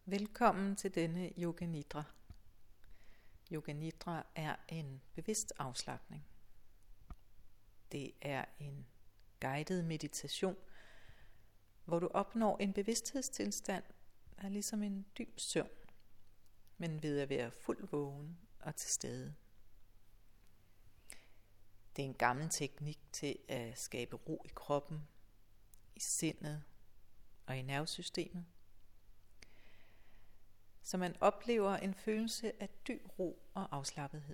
Velkommen til denne Yoga Nidra. Yoga Nidra er en bevidst afslapning. Det er en guided meditation, hvor du opnår en bevidsthedstilstand, der er ligesom en dyb søvn, men ved at være fuldt vågen og til stede. Det er en gammel teknik til at skabe ro i kroppen, i sindet og i nervesystemet, så man oplever en følelse af dyb ro og afslappethed.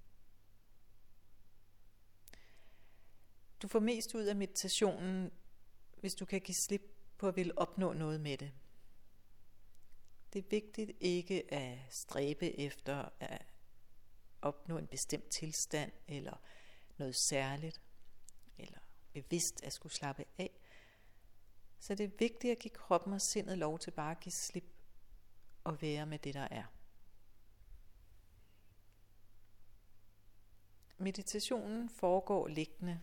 Du får mest ud af meditationen, hvis du kan give slip på at ville opnå noget med det. Det er vigtigt ikke at stræbe efter at opnå en bestemt tilstand eller noget særligt, eller bevidst at skulle slappe af. Så det er vigtigt at give kroppen og sindet lov til bare at give slip og være med det, der er. Meditationen foregår liggende,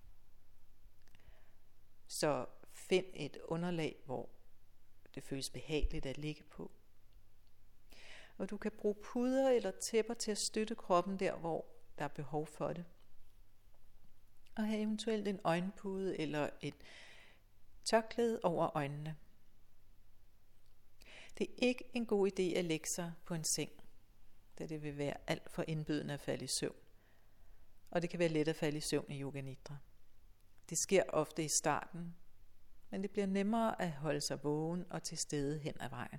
så find et underlag, hvor det føles behageligt at ligge på. Og du kan bruge puder eller tæpper til at støtte kroppen der, hvor der er behov for det. Og have eventuelt en øjenpude eller et tørklæde over øjnene. Det er ikke en god idé at lægge sig på en seng, da det vil være alt for indbydende at falde i søvn. Og det kan være let at falde i søvn i Yoga Nidra. Det sker ofte i starten, men det bliver nemmere at holde sig vågen og til stede hen ad vejen.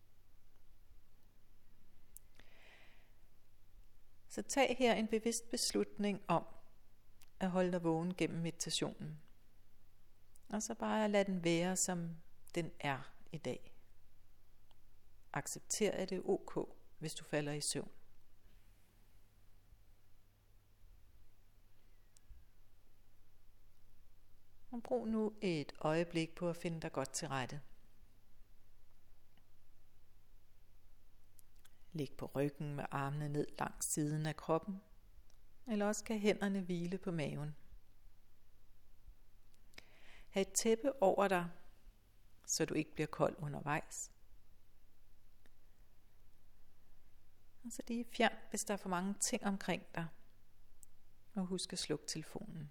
Så tag her en bevidst beslutning om at holde dig vågen gennem meditationen. Og så bare lad den være, som den er i dag. Accepter, at det er ok, hvis du falder i søvn. Og brug nu et øjeblik på at finde dig godt til rette. Lig på ryggen med armene ned langs siden af kroppen, eller også kan hænderne hvile på maven. Ha' et tæppe over dig, så du ikke bliver kold undervejs. Og så lige fjern, hvis der er for mange ting omkring dig. Og husk at slukke telefonen.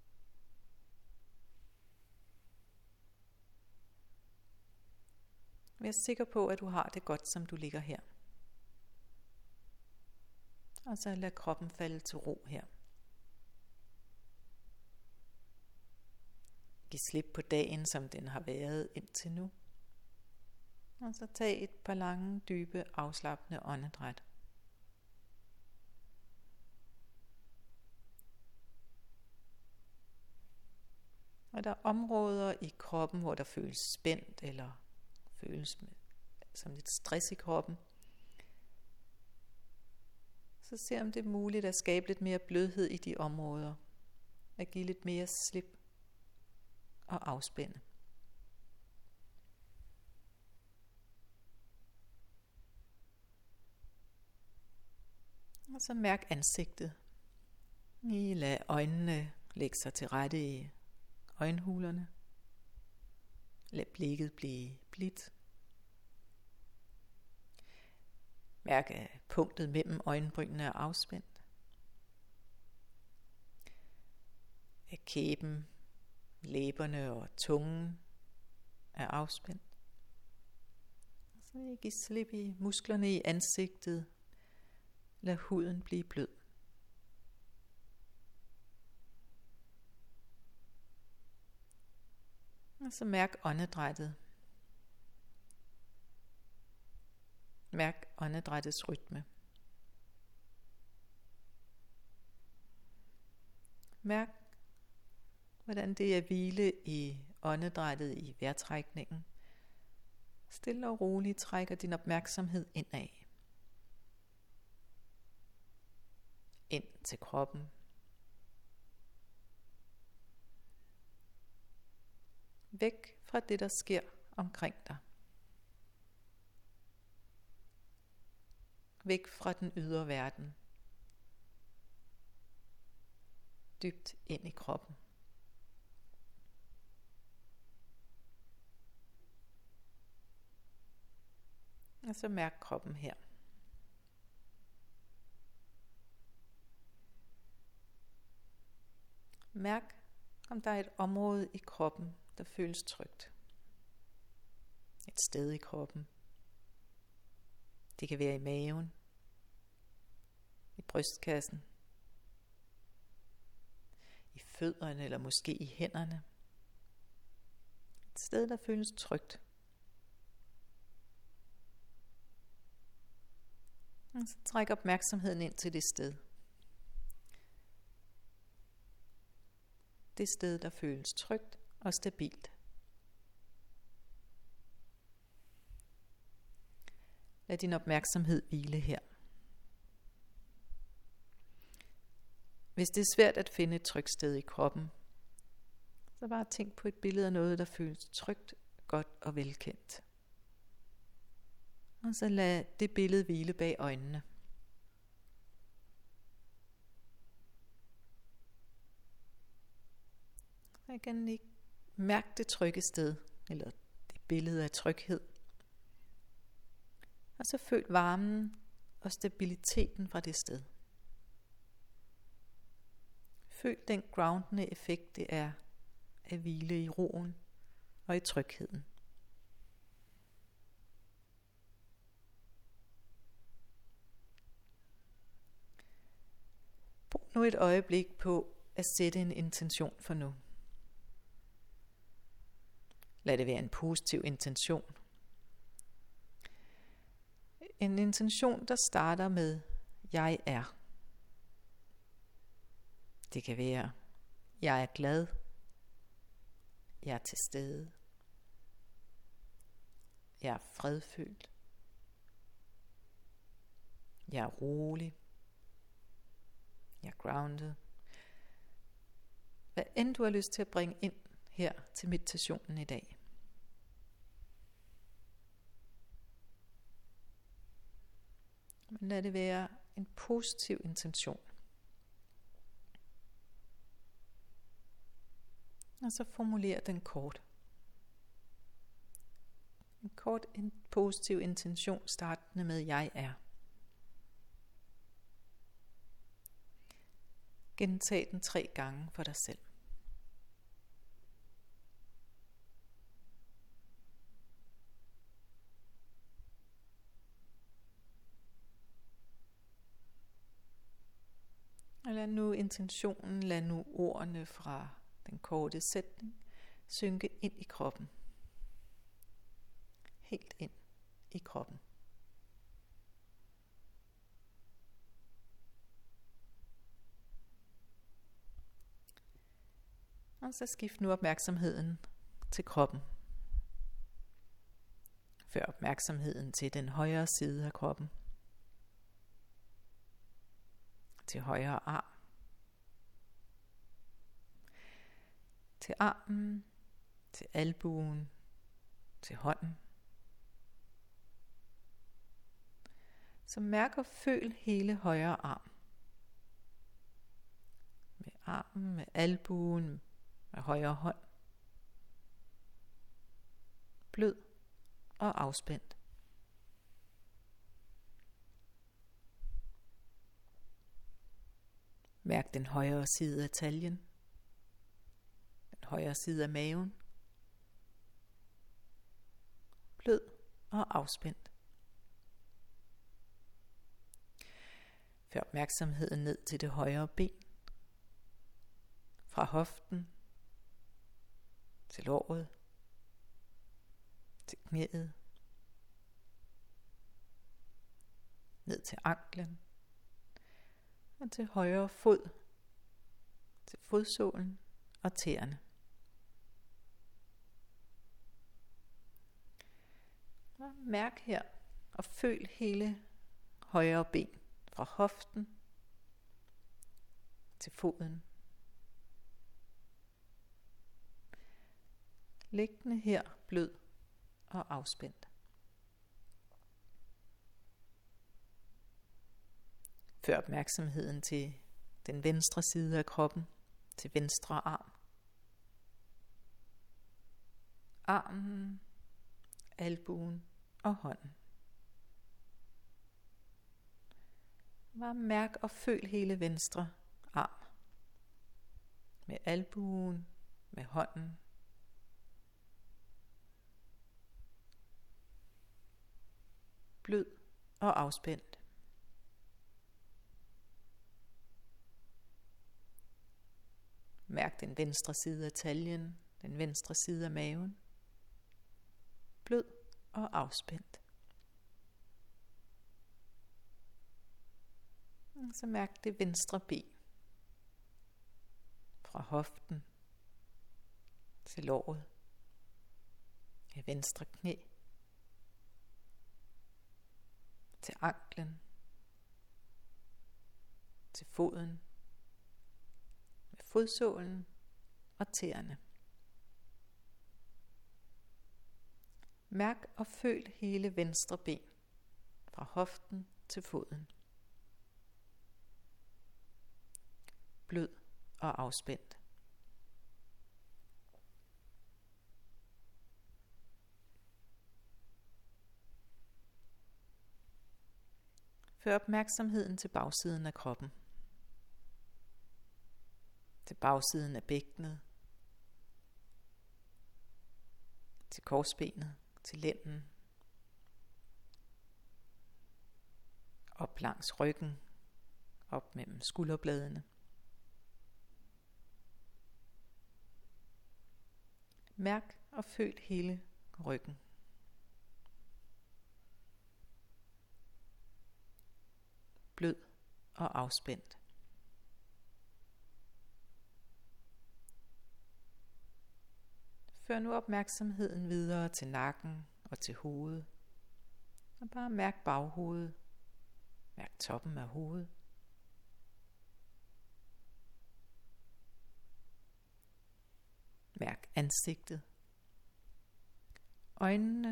Vær sikker på, at du har det godt, som du ligger her. Og så lad kroppen falde til ro her. Giv slip på dagen, som den har været indtil nu. Og så tag et par lange, dybe, afslappende åndedræt. Og der er områder i kroppen, hvor der føles spændt eller føles som lidt stress i kroppen. Så se om det er muligt at skabe lidt mere blødhed i de områder. At give lidt mere slip og afspænde. Og så mærk ansigtet. I lad øjnene lægge sig til rette i øjenhulerne. Lad blikket blive blidt. Mærk, at punktet mellem øjenbrynene er afspændt. At kæben, læberne og tungen er afspændt. Så giv slip i musklerne i ansigtet. Lad huden blive blød. Og så mærk åndedrættet. Mærk åndedrættets rytme. Mærk, hvordan det er at hvile i åndedrættet i vejrtrækningen. Stille og roligt trækker din opmærksomhed indad. Ind til kroppen. Væk fra det, der sker omkring dig. Væk fra den ydre verden. Dybt ind i kroppen. Og så mærk kroppen her. Mærk, om der er et område i kroppen, der føles trygt. Et sted i kroppen. Det kan være i maven, i brystkassen, i fødderne eller måske i hænderne. Et sted, der føles trygt. Og så træk opmærksomheden ind til det sted. Det sted, der føles trygt og stabilt. Lad din opmærksomhed hvile her. Hvis det er svært at finde et trygt sted i kroppen, så bare tænk på et billede af noget, der føles trygt, godt og velkendt. Og så lad det billede hvile bag øjnene. Så igen lige mærk det trygge sted, eller det billede af tryghed. Og så føl varmen og stabiliteten fra det sted. Føl den groundende effekt, det er at hvile i roen og i trygheden. Brug nu et øjeblik på at sætte en intention for nu. Lad det være en positiv intention. En intention, der starter med, jeg er. Det kan være, jeg er glad. Jeg er til stede. Jeg er fredfyldt. Jeg er rolig. Jeg er grounded. Hvad end du har lyst til at bringe ind her til meditationen i dag. Men lad det være en positiv intention. Og så formuler den kort. En kort positiv intention startende med jeg er. Gentag den 3 gange for dig selv. Og lad nu ordene fra den korte sætning synke ind i kroppen. Helt ind i kroppen. Og så skift nu opmærksomheden til kroppen. Før opmærksomheden til den højre side af kroppen. Til højre arm. Til armen. Til albuen. Til hånden. Så mærk og føl hele højre arm. Med armen, med albuen, med højre hånd. Blød og afspændt. Mærk den højre side af taljen. Den højre side af maven. Blød og afspændt. Før opmærksomheden ned til det højre ben. Fra hoften til låret, til knæet, ned til anklen og til højre fod, til fodsålen og tæerne. Og mærk her og føl hele højre ben fra hoften til foden. Liggende her blød og afspændt. Før opmærksomheden til den venstre side af kroppen, til venstre arm. Armen, albuen og hånden. Bare mærk og føl hele venstre arm. Med albuen, med hånden. Blød og afspændt. Mærk den venstre side af taljen, den venstre side af maven. Blød og afspændt. Så mærk det venstre ben. Fra hoften til låret. Det venstre knæ. Til anklen. Til foden. Med fodsålen og tæerne. Mærk og føl hele venstre ben. Fra hoften til foden. Blød og afspændt. Før opmærksomheden til bagsiden af kroppen. Til bagsiden af bækkenet. Til korsbenet. Til lænden. Op langs ryggen. Op mellem skulderbladene. Mærk og føl hele ryggen. Blød og afspændt. Før nu opmærksomheden videre til nakken og til hovedet. Og bare mærk baghovedet. Mærk toppen af hovedet. Mærk ansigtet. Øjnene.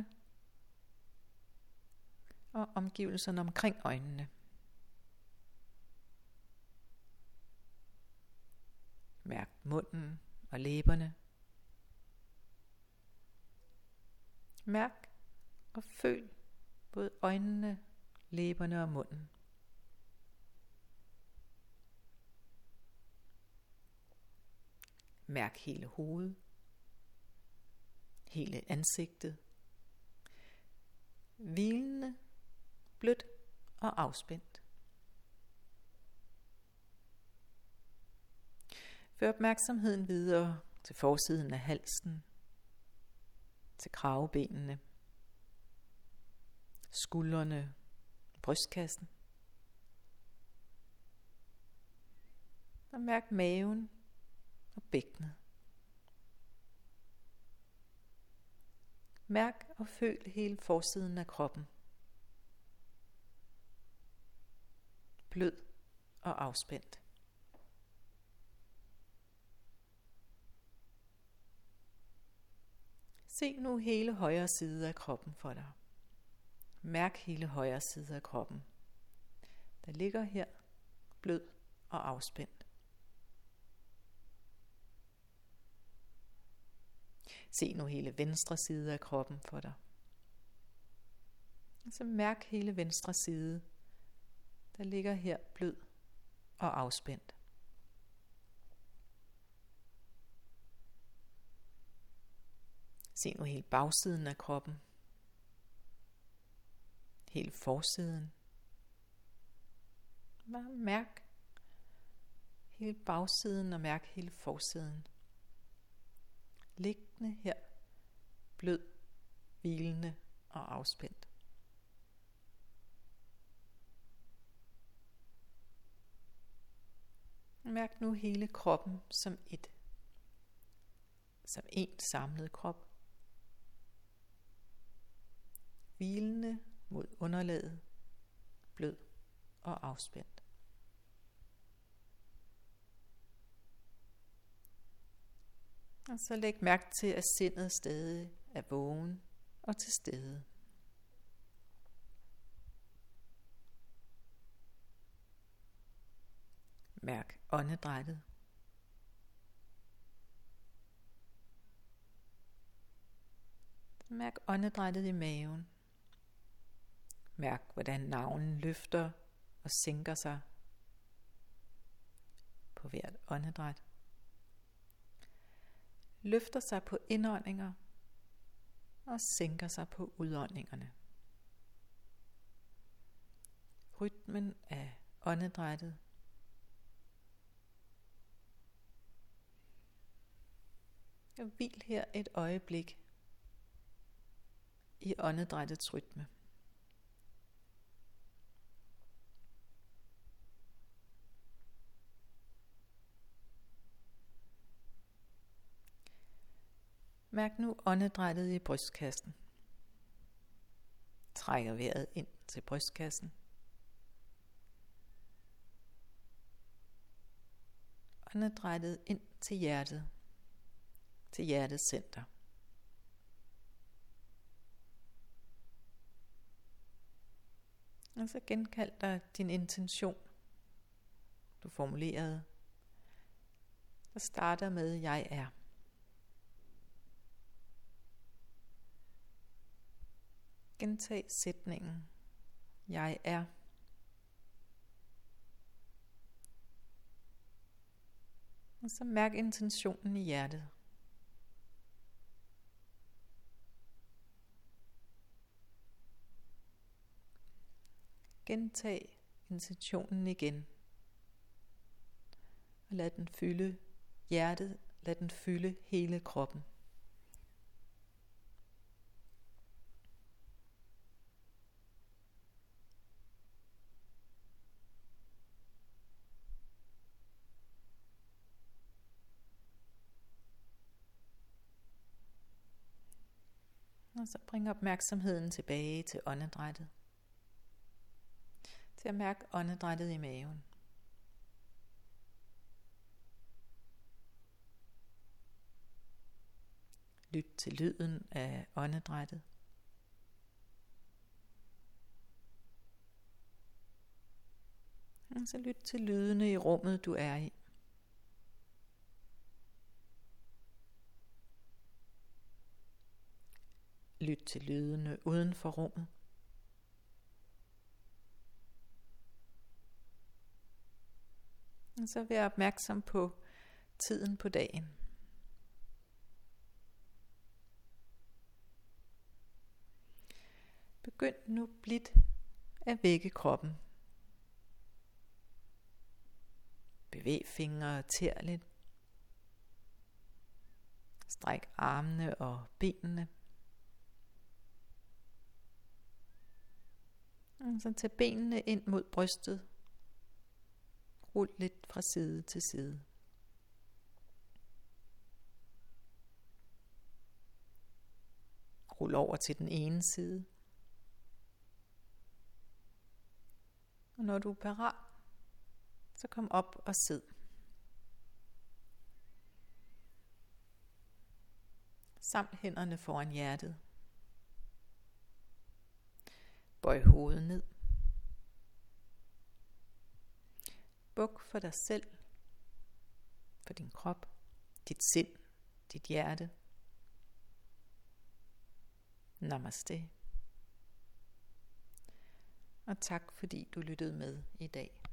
Og omgivelserne omkring øjnene. Mærk munden og læberne. Mærk og føl både øjnene, læberne og munden. Mærk hele hovedet, hele ansigtet. Hvilende, blødt og afspændt. Før opmærksomheden videre til forsiden af halsen, til kravebenene, skuldrene, brystkassen. Og mærk maven og bækkenet. Mærk og føl hele forsiden af kroppen. Blød og afspændt. Se nu hele højre side af kroppen for dig. Mærk hele højre side af kroppen. Der ligger her blød og afspændt. Se nu hele venstre side af kroppen for dig. Så mærk hele venstre side, der ligger her blød og afspændt. Se nu hele bagsiden af kroppen. Hele forsiden. Bare mærk hele bagsiden og mærk hele forsiden. Liggende her, blød, hvilende og afspændt. Mærk nu hele kroppen som et. Som en samlet krop. Hvilende mod underlaget, blød og afspændt. Og så læg mærke til, at sindet stadig er vågen og til stede. Mærk åndedrættet. Mærk åndedrættet i maven. Mærk, hvordan navlen løfter og sænker sig på hvert åndedræt. Løfter sig på indåndinger og sænker sig på udåndingerne. Rytmen af åndedrættet og hvil her et øjeblik i åndedrættets rytme. Mærk nu åndedrættet i brystkassen. Trækker vejret ind til brystkassen. Åndedrættet ind til hjertet. Til hjertets center. Og så genkald dig din intention, du formulerede, der starter med, jeg er. Gentag sætningen, jeg er. Og så mærk intentionen i hjertet. Gentag intentionen igen. Og lad den fylde hjertet, lad den fylde hele kroppen. Og så bring opmærksomheden tilbage til åndedrættet. Til at mærke åndedrættet i maven. Lyt til lyden af åndedrættet. Og så lyt til lydene i rummet, du er i. Lyt til lydene uden for rummet. Og så vær opmærksom på tiden på dagen. Begynd nu blidt at vække kroppen. Bevæg fingre og tær lidt. Stræk armene og benene. Og så tag benene ind mod brystet. Rul lidt fra side til side. Rul over til den ene side. Og når du er parat, så kom op og sid. Saml hænderne foran hjertet. Bøj hovedet ned. Buk for dig selv, for din krop, dit sind, dit hjerte. Namaste. Og tak fordi du lyttede med i dag.